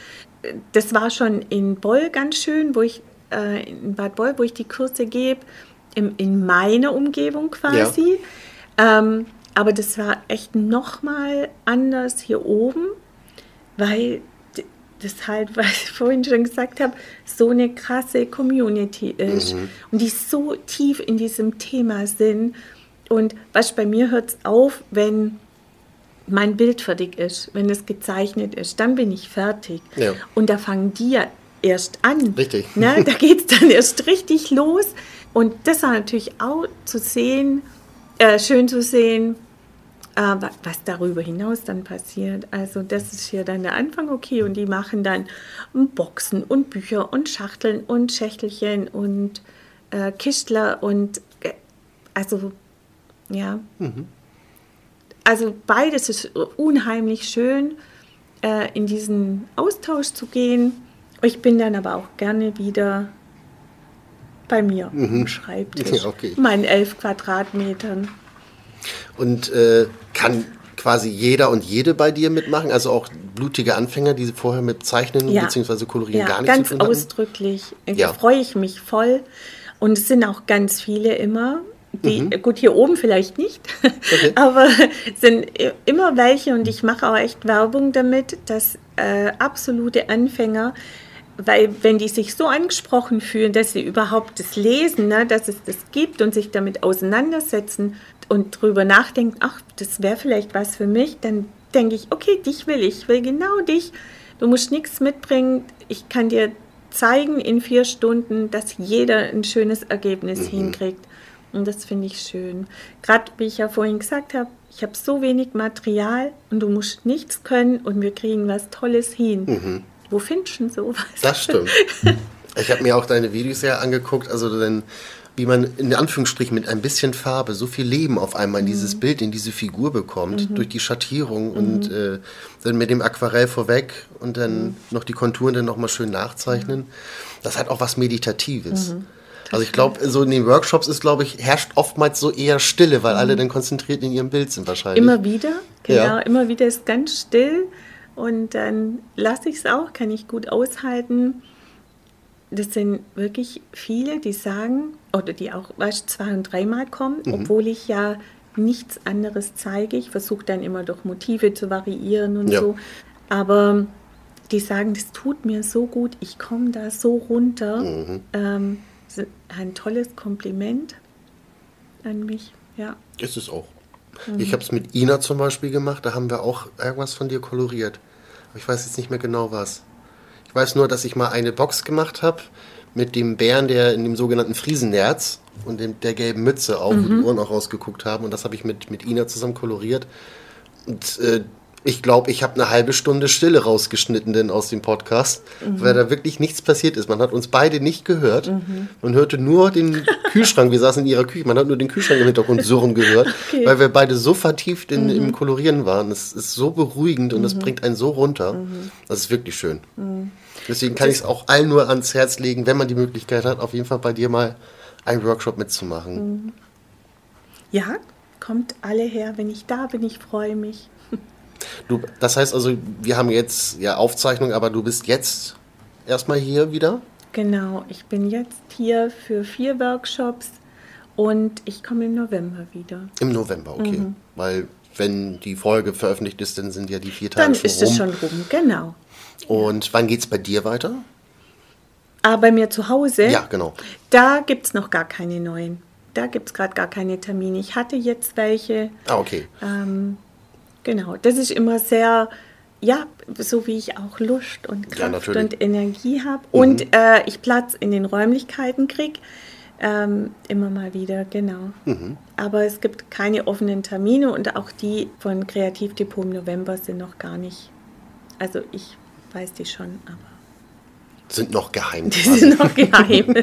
das war schon in Boll ganz schön, in Bad Boll, wo ich die Kurse gebe, in meiner Umgebung quasi. Ja. Aber das war echt nochmal anders hier oben, weil das halt, was ich vorhin schon gesagt habe, so eine krasse Community ist. Und die so tief in diesem Thema sind. Und bei mir hört es auf, wenn mein Bild fertig ist, wenn es gezeichnet ist, dann bin ich fertig. Ja. Und da fangen die ja erst an. Richtig. Ne? Da geht es dann erst richtig los. Und das war natürlich auch schön zu sehen, was darüber hinaus dann passiert. Also das ist hier dann der Anfang, okay. Und die machen dann Boxen und Bücher und Schachteln und Schächtelchen und Kistler und also ja. Also beides ist unheimlich schön, in diesen Austausch zu gehen. Ich bin dann aber auch gerne wieder bei mir am Schreibtisch, okay. Meinen 11 Quadratmetern. Und kann quasi jeder und jede bei dir mitmachen? Also auch blutige Anfänger, die vorher mit Zeichnen bzw. Kolorieren gar nichts zu tun hatten? Ja, ganz ausdrücklich. Da freue ich mich voll. Und es sind auch ganz viele immer. Gut, hier oben vielleicht nicht, aber es sind immer welche und ich mache auch echt Werbung damit, dass absolute Anfänger, weil wenn die sich so angesprochen fühlen, dass sie überhaupt das lesen, ne, dass es das gibt und sich damit auseinandersetzen und drüber nachdenken, ach, das wäre vielleicht was für mich, dann denke ich, okay, ich will genau dich, du musst nichts mitbringen, ich kann dir zeigen in 4 Stunden, dass jeder ein schönes Ergebnis hinkriegt. Und das finde ich schön. Gerade wie ich ja vorhin gesagt habe, ich habe so wenig Material und du musst nichts können und wir kriegen was Tolles hin. Wo findest du denn sowas? Das stimmt. Ich habe mir auch deine Videos ja angeguckt, also wie man in Anführungsstrichen mit ein bisschen Farbe so viel Leben auf einmal in dieses Bild, in diese Figur bekommt, durch die Schattierung und dann mit dem Aquarell vorweg und dann noch die Konturen dann nochmal schön nachzeichnen. Das hat auch was Meditatives. Also ich glaube, so in den Workshops herrscht oftmals so eher Stille, weil alle dann konzentriert in ihrem Bild sind wahrscheinlich. Immer wieder, genau, immer wieder ist ganz still und dann lasse ich es auch, kann ich gut aushalten. Das sind wirklich viele, die sagen, oder die auch 2- und 3-mal kommen, obwohl ich ja nichts anderes zeige. Ich versuche dann immer durch Motive zu variieren und so, aber die sagen, das tut mir so gut, ich komme da so runter. Ein tolles Kompliment an mich, ja. Ist es auch. Ich habe es mit Ina zum Beispiel gemacht, da haben wir auch irgendwas von dir koloriert. Aber ich weiß jetzt nicht mehr genau was. Ich weiß nur, dass ich mal eine Box gemacht habe mit dem Bären, der in dem sogenannten Friesennerz und der gelben Mütze auch, wo die Ohren auch rausgeguckt haben. Und das habe ich mit Ina zusammen koloriert. Und ich glaube, ich habe eine halbe Stunde Stille rausgeschnitten denn aus dem Podcast, weil da wirklich nichts passiert ist. Man hat uns beide nicht gehört. Man hörte nur den Kühlschrank. Wir saßen in ihrer Küche. Man hat nur den Kühlschrank im Hintergrund surren gehört, weil wir beide so vertieft im Kolorieren waren. Es ist so beruhigend und es bringt einen so runter. Das ist wirklich schön. Deswegen kann ich es auch allen nur ans Herz legen, wenn man die Möglichkeit hat, auf jeden Fall bei dir mal einen Workshop mitzumachen. Ja, kommt alle her. Wenn ich da bin, ich freue mich. Das heißt also, wir haben jetzt Aufzeichnung, aber du bist jetzt erstmal hier wieder? Genau, ich bin jetzt hier für 4 Workshops und ich komme im November wieder. Im November, okay. Weil wenn die Folge veröffentlicht ist, dann sind ja die 4 Tage schon rum. Dann ist es schon rum, genau. Und wann geht es bei dir weiter? Bei mir zu Hause? Ja, genau. Da gibt es noch gar keine neuen. Da gibt es gerade gar keine Termine. Ich hatte jetzt welche. Okay. Genau, das ist immer sehr, so wie ich auch Lust und Kraft und Energie habe. Und ich Platz in den Räumlichkeiten kriege, immer mal wieder, genau. Aber es gibt keine offenen Termine und auch die von Kreativdepot im November sind noch gar nicht, also ich weiß die schon, aber... Sind noch geheim. Die sind noch geheim.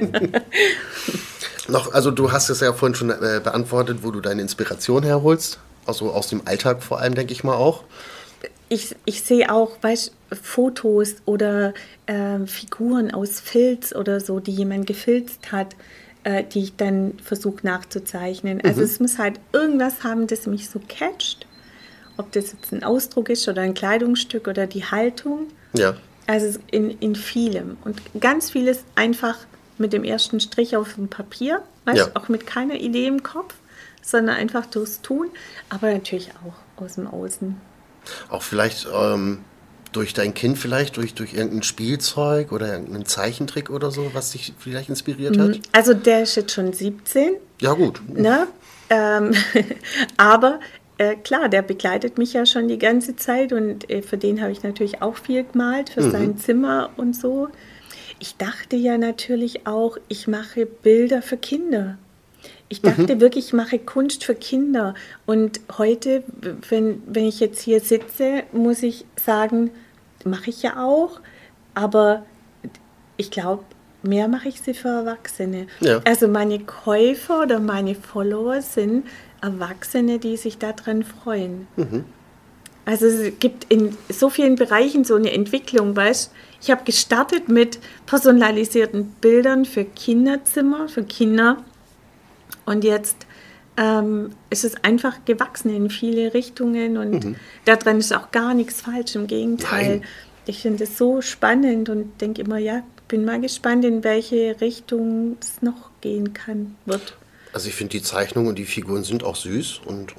Also du hast es ja vorhin schon beantwortet, wo du deine Inspiration herholst. Also aus dem Alltag vor allem, denke ich mal auch. Ich sehe auch, Fotos oder Figuren aus Filz oder so, die jemand gefilzt hat, die ich dann versuche nachzuzeichnen. Also es muss halt irgendwas haben, das mich so catcht. Ob das jetzt ein Ausdruck ist oder ein Kleidungsstück oder die Haltung. Ja. Also in vielem. Und ganz vieles einfach mit dem ersten Strich auf dem Papier, weißt, auch mit keiner Idee im Kopf, sondern einfach durchs Tun, aber natürlich auch aus dem Außen. Auch vielleicht durch dein Kind, vielleicht durch irgendein Spielzeug oder irgendeinen Zeichentrick oder so, was dich vielleicht inspiriert hat? Also der ist jetzt schon 17. Ja, gut. Ne? Aber klar, der begleitet mich ja schon die ganze Zeit und für den habe ich natürlich auch viel gemalt, für sein Zimmer und so. Ich dachte ja natürlich auch, ich mache Bilder für Kinder. Ich dachte wirklich, ich mache Kunst für Kinder. Und heute, wenn ich jetzt hier sitze, muss ich sagen, mache ich ja auch. Aber ich glaube, mehr mache ich sie für Erwachsene. Ja. Also meine Käufer oder meine Follower sind Erwachsene, die sich daran freuen. Also es gibt in so vielen Bereichen so eine Entwicklung, weißt du? Ich habe gestartet mit personalisierten Bildern für Kinderzimmer, für Kinder. Und jetzt ist es einfach gewachsen in viele Richtungen und daran ist auch gar nichts falsch, im Gegenteil. Nein. Ich finde es so spannend und denke immer, ja, bin mal gespannt, in welche Richtung es noch gehen wird. Also ich finde, die Zeichnungen und die Figuren sind auch süß und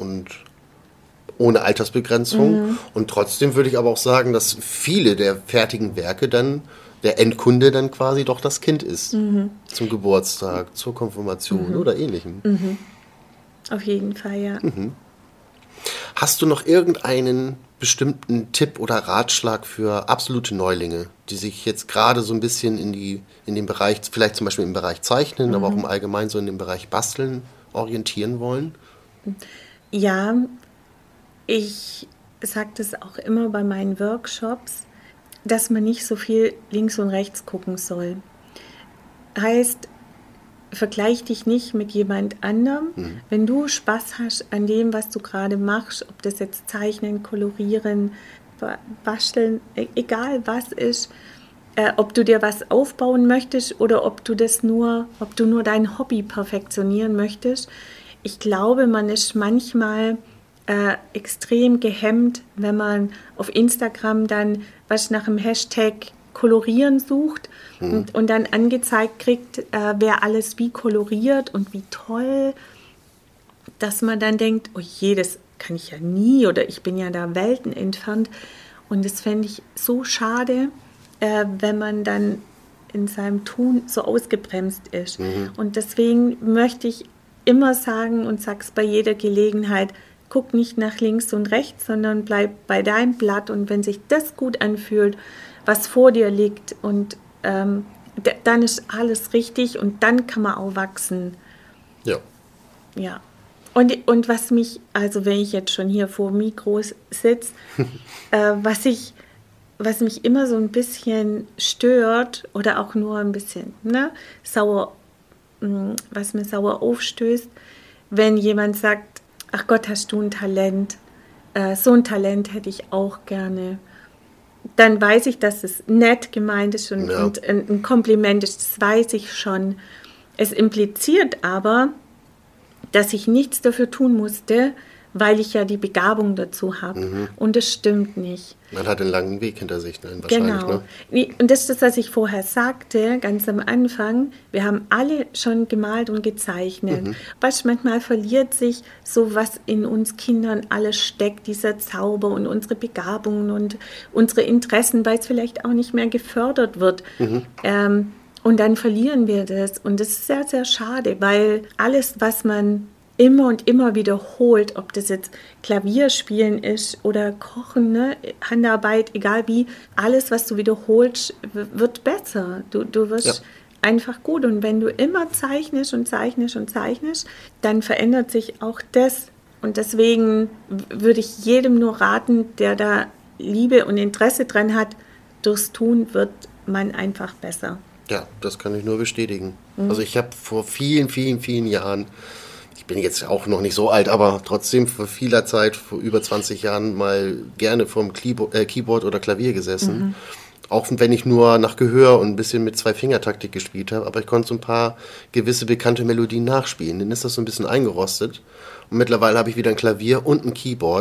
ohne Altersbegrenzung. Und trotzdem würde ich aber auch sagen, dass viele der fertigen Werke dann, der Endkunde dann quasi doch das Kind ist. Zum Geburtstag, zur Konfirmation oder Ähnlichem. Auf jeden Fall, ja. Hast du noch irgendeinen bestimmten Tipp oder Ratschlag für absolute Neulinge, die sich jetzt gerade so ein bisschen in dem Bereich, vielleicht zum Beispiel im Bereich Zeichnen, aber auch im Allgemeinen so in dem Bereich Basteln orientieren wollen? Ja, ich sage das auch immer bei meinen Workshops, dass man nicht so viel links und rechts gucken soll. Heißt, vergleich dich nicht mit jemand anderem. Wenn du Spaß hast an dem, was du gerade machst, ob das jetzt Zeichnen, Kolorieren, Basteln, egal was ist, ob du dir was aufbauen möchtest oder ob du nur dein Hobby perfektionieren möchtest. Ich glaube, man ist manchmal extrem gehemmt, wenn man auf Instagram dann was nach dem Hashtag Kolorieren sucht und dann angezeigt kriegt, wer alles wie koloriert und wie toll, dass man dann denkt, oh je, das kann ich ja nie oder ich bin ja da Welten entfernt. Und das fände ich so schade, wenn man dann in seinem Tun so ausgebremst ist. Und deswegen möchte ich immer sagen und sag's bei jeder Gelegenheit, guck nicht nach links und rechts, sondern bleib bei deinem Blatt und wenn sich das gut anfühlt, was vor dir liegt und dann ist alles richtig und dann kann man auch wachsen. Ja. Ja. Und was mich, also wenn ich jetzt schon hier vor Mikros sitze, was mich immer so ein bisschen stört oder auch nur ein bisschen was mir sauer aufstößt, wenn jemand sagt, ach Gott, hast du ein Talent, so ein Talent hätte ich auch gerne. Dann weiß ich, dass es nett gemeint ist und ein Kompliment ist, das weiß ich schon. Es impliziert aber, dass ich nichts dafür tun musste, weil ich ja die Begabung dazu habe. Und das stimmt nicht. Man hat einen langen Weg hinter sich, wahrscheinlich. Genau. Ne? Und das ist das, was ich vorher sagte, ganz am Anfang. Wir haben alle schon gemalt und gezeichnet. Weißt, manchmal verliert sich so, was in uns Kindern alles steckt, dieser Zauber und unsere Begabungen und unsere Interessen, weil es vielleicht auch nicht mehr gefördert wird. Und dann verlieren wir das. Und das ist sehr, sehr schade, weil alles, was man immer und immer wiederholt, ob das jetzt Klavierspielen ist oder Kochen, ne? Handarbeit, egal wie, alles, was du wiederholst, wird besser. Du wirst einfach gut. Und wenn du immer zeichnest und zeichnest und zeichnest, dann verändert sich auch das. Und deswegen würde ich jedem nur raten, der da Liebe und Interesse dran hat, durchs Tun wird man einfach besser. Ja, das kann ich nur bestätigen. Also ich habe vor vielen, vielen, vielen Jahren, ich bin jetzt auch noch nicht so alt, aber trotzdem vor vieler Zeit, vor über 20 Jahren mal gerne vorm Keyboard oder Klavier gesessen. Auch wenn ich nur nach Gehör und ein bisschen mit Zwei-Finger-Taktik gespielt habe, aber ich konnte so ein paar gewisse bekannte Melodien nachspielen. Dann ist das so ein bisschen eingerostet und mittlerweile habe ich wieder ein Klavier und ein Keyboard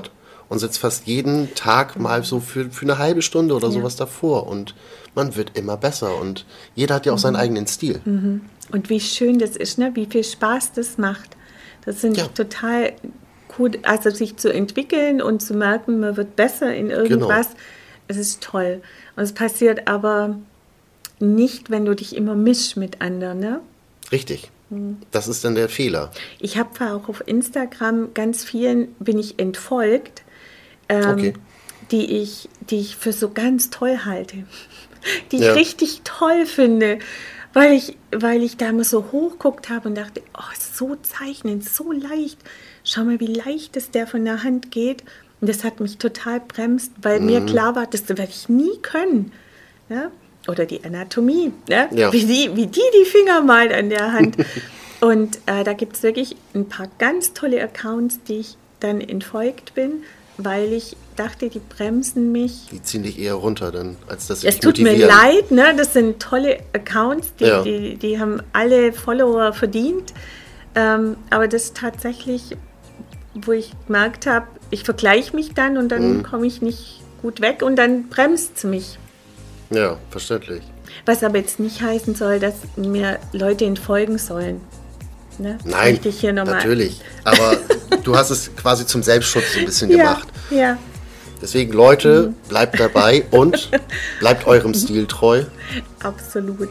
und sitzt fast jeden Tag mal so für eine halbe Stunde oder sowas davor und man wird immer besser und jeder hat ja auch seinen eigenen Stil. Und wie schön das ist, ne? Wie viel Spaß das macht. Das sind total gut, also sich zu entwickeln und zu merken, man wird besser in irgendwas. Genau. Es ist toll. Und es passiert aber nicht, wenn du dich immer mischst mit anderen, ne? Richtig. Das ist dann der Fehler. Ich habe auch auf Instagram bin ich entfolgt, die ich für so ganz toll halte, die ich richtig toll finde, weil ich da immer so hochguckt habe und dachte, so zeichnen, so leicht, schau mal, wie leicht es der von der Hand geht. Und das hat mich total bremst, weil mir klar war, das werde ich nie können. Ja? Oder die Anatomie, ne? Wie die Finger malt an der Hand. Und da gibt es wirklich ein paar ganz tolle Accounts, die ich dann entfolgt bin, weil ich dachte, die bremsen mich. Die ziehen dich eher runter, dann, als dass sie dich motivieren. Es tut mir leid, ne? Das sind tolle Accounts, die haben alle Follower verdient. Aber das ist tatsächlich, wo ich gemerkt habe, ich vergleiche mich dann und dann komme ich nicht gut weg und dann bremst es mich. Ja, verständlich. Was aber jetzt nicht heißen soll, dass mir Leute entfolgen sollen. Ne? Nein, hier natürlich. Aber du hast es quasi zum Selbstschutz so ein bisschen gemacht. Ja. Deswegen, Leute, bleibt dabei und bleibt eurem Stil treu. Absolut.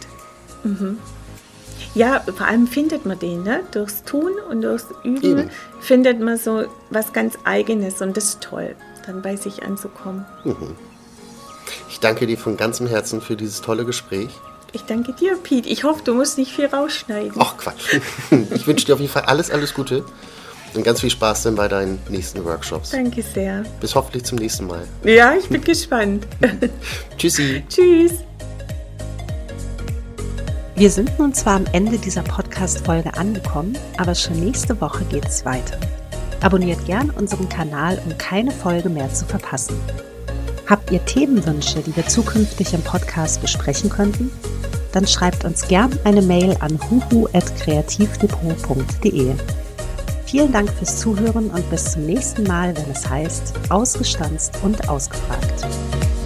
Ja, vor allem findet man den, ne? Durchs Tun und durchs Üben findet man so was ganz Eigenes und das ist toll, dann bei sich anzukommen. Ich danke dir von ganzem Herzen für dieses tolle Gespräch. Ich danke dir, Piet. Ich hoffe, du musst nicht viel rausschneiden. Ach, Quatsch. Ich wünsche dir auf jeden Fall alles Gute und ganz viel Spaß dann bei deinen nächsten Workshops. Danke sehr. Bis hoffentlich zum nächsten Mal. Ja, ich bin gespannt. Tschüssi. Tschüss. Wir sind nun zwar am Ende dieser Podcast-Folge angekommen, aber schon nächste Woche geht es weiter. Abonniert gern unseren Kanal, um keine Folge mehr zu verpassen. Habt ihr Themenwünsche, die wir zukünftig im Podcast besprechen könnten? Dann schreibt uns gern eine Mail an huhu@kreativdepot.de. Vielen Dank fürs Zuhören und bis zum nächsten Mal, wenn es heißt, ausgestanzt und ausgefragt.